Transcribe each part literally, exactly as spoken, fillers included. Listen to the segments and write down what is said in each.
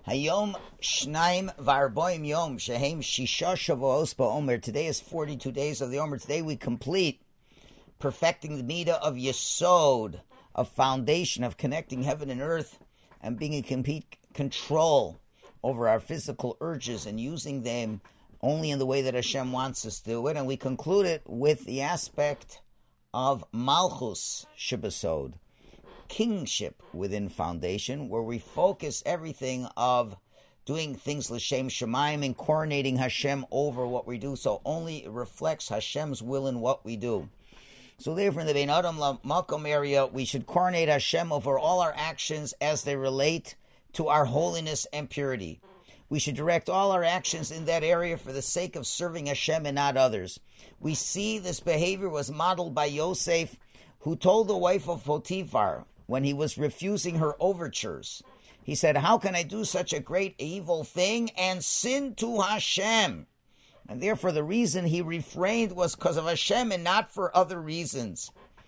Hayom Shnaim Varboim Yom Shehem Shisha Shavuos BaOmer. Today is forty-two days of the Omer. Today we complete perfecting the Midah of Yesod, of foundation, of connecting heaven and earth, and being in complete control over our physical urges and using them only in the way that Hashem wants us to do it. And we conclude it with the aspect of Malchus Shebesod, kingship within foundation, where we focus everything of doing things l'shem shemaim and coronating Hashem over what we do, so only it reflects Hashem's will in what we do. So therefore, in the Bein Adam Malkom area, we should coronate Hashem over all our actions as they relate to our holiness and purity. We should direct all our actions in that area for the sake of serving Hashem and not others. We see this behavior was modeled by Yosef, who told the wife of Potiphar, when he was refusing her overtures, he said, how can I do such a great evil thing and sin to Hashem? And therefore the reason he refrained was because of Hashem and not for other reasons.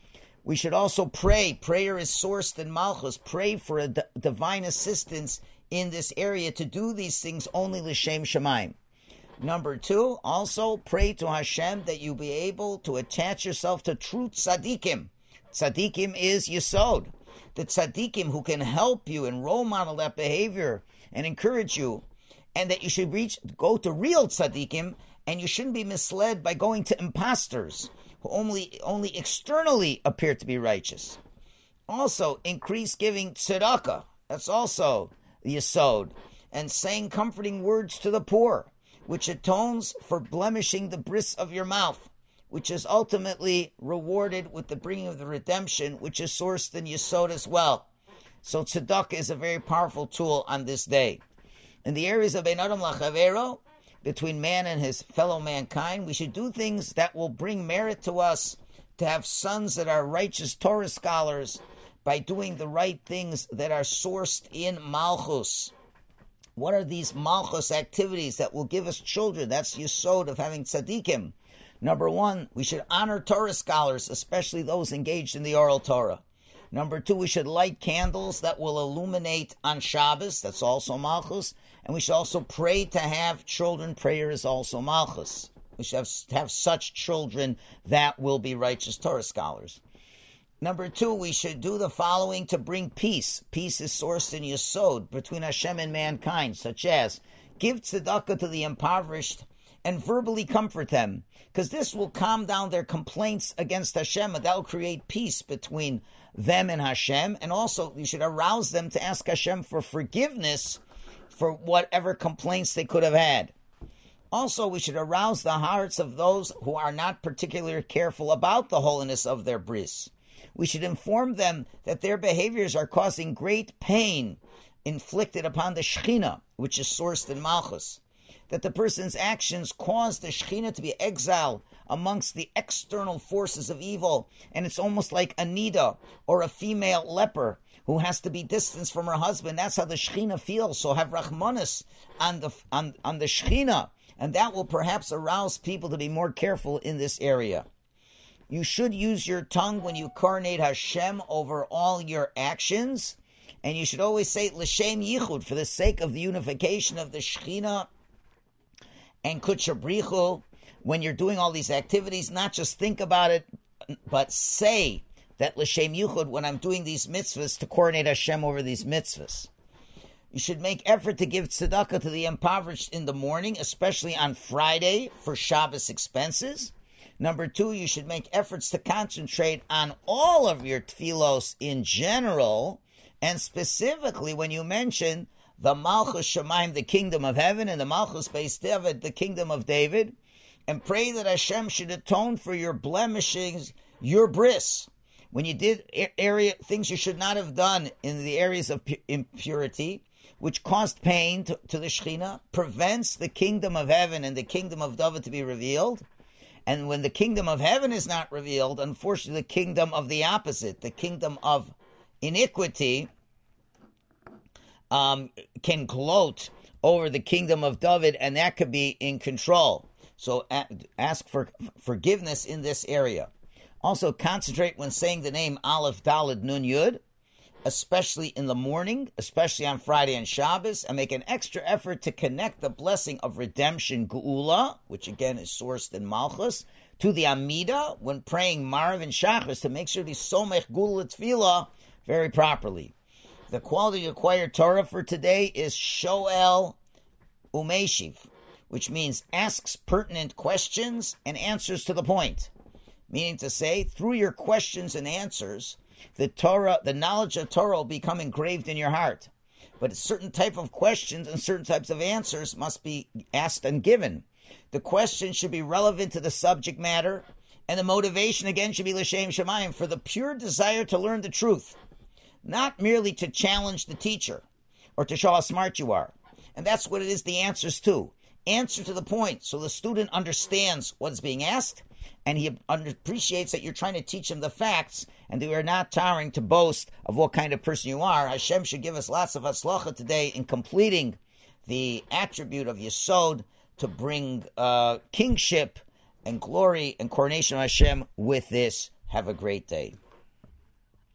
We should also pray. Prayer is sourced in Malchus. Pray for a d- divine assistance in this area to do these things only l'shem shemaim. Number two, also pray to Hashem that you be able to attach yourself to true tzaddikim. Tzaddikim is Yesod. The tzaddikim who can help you and role model that behavior and encourage you, and that you should reach, go to real tzaddikim, and you shouldn't be misled by going to imposters who only, only externally appear to be righteous. Also, increase giving tzedakah. That's also the yesod. And saying comforting words to the poor, which atones for blemishing the bris of your mouth, which is ultimately rewarded with the bringing of the redemption, which is sourced in Yesod as well. So tzedakah is a very powerful tool on this day. In the areas of Bein Adam Lachavero, between man and his fellow mankind, we should do things that will bring merit to us, to have sons that are righteous Torah scholars, by doing the right things that are sourced in Malchus. What are these Malchus activities that will give us children? That's Yesod of having tzaddikim. Number one, we should honor Torah scholars, especially those engaged in the oral Torah. Number two, we should light candles that will illuminate on Shabbos. That's also Malchus. And we should also pray to have children. Prayer is also Malchus. We should have, have such children that will be righteous Torah scholars. Number two, we should do the following to bring peace. Peace is sourced in Yesod between Hashem and mankind, such as give tzedakah to the impoverished and verbally comfort them, because this will calm down their complaints against Hashem, and that will create peace between them and Hashem. And also, you should arouse them to ask Hashem for forgiveness for whatever complaints they could have had. Also, we should arouse the hearts of those who are not particularly careful about the holiness of their bris. We should inform them that their behaviors are causing great pain inflicted upon the Shekhinah, which is sourced in Malchus. That the person's actions cause the Shekhinah to be exiled amongst the external forces of evil, and it's almost like a nida, or a female leper, who has to be distanced from her husband. That's how the Shekhinah feels. So have Rachmanis on the, on, on the Shekhinah, and that will perhaps arouse people to be more careful in this area. You should use your tongue when you coronate Hashem over all your actions, and you should always say l'shem yichud, for the sake of the unification of the Shekhinah and Kudsha Brichu. When you're doing all these activities, not just think about it, but say that l'shem yichud when I'm doing these mitzvahs, to coronate Hashem over these mitzvahs. You should make effort to give tzedakah to the impoverished in the morning, especially on Friday for Shabbos expenses. Number two, you should make efforts to concentrate on all of your tefillos in general, and specifically when you mention the Malchus Shemaim, the kingdom of heaven, and the Malchus Beis David, the kingdom of David, and pray that Hashem should atone for your blemishings, your bris. When you did area things you should not have done in the areas of impurity, which caused pain to, to the Shekhinah, prevents the kingdom of heaven and the kingdom of David to be revealed. And when the kingdom of heaven is not revealed, unfortunately, the kingdom of the opposite, the kingdom of iniquity, um, can gloat over the kingdom of David, and that could be in control. So ask for forgiveness in this area. Also, concentrate when saying the name Aleph Daled Nun Yud, especially in the morning, especially on Friday and Shabbos, and make an extra effort to connect the blessing of redemption, Geula, which again is sourced in Malchus, to the Amida when praying Marv and Shachris, to make sure the Somech Geula Tefillah very properly. The quality acquired Torah for today is Shoel Umeshiv, which means asks pertinent questions and answers to the point. Meaning to say, through your questions and answers, the Torah, the knowledge of Torah will become engraved in your heart. But a certain type of questions and certain types of answers must be asked and given. The question should be relevant to the subject matter, and the motivation again should be l'shem shamayim, for the pure desire to learn the truth, not merely to challenge the teacher or to show how smart you are. And that's what it is, the answers to. Answer to the point, so the student understands what is being asked, and he appreciates that you're trying to teach him the facts, and that we are not tiring to boast of what kind of person you are. Hashem should give us lots of hatzlacha today in completing the attribute of Yesod to bring uh, kingship and glory and coronation of Hashem with this. Have a great day.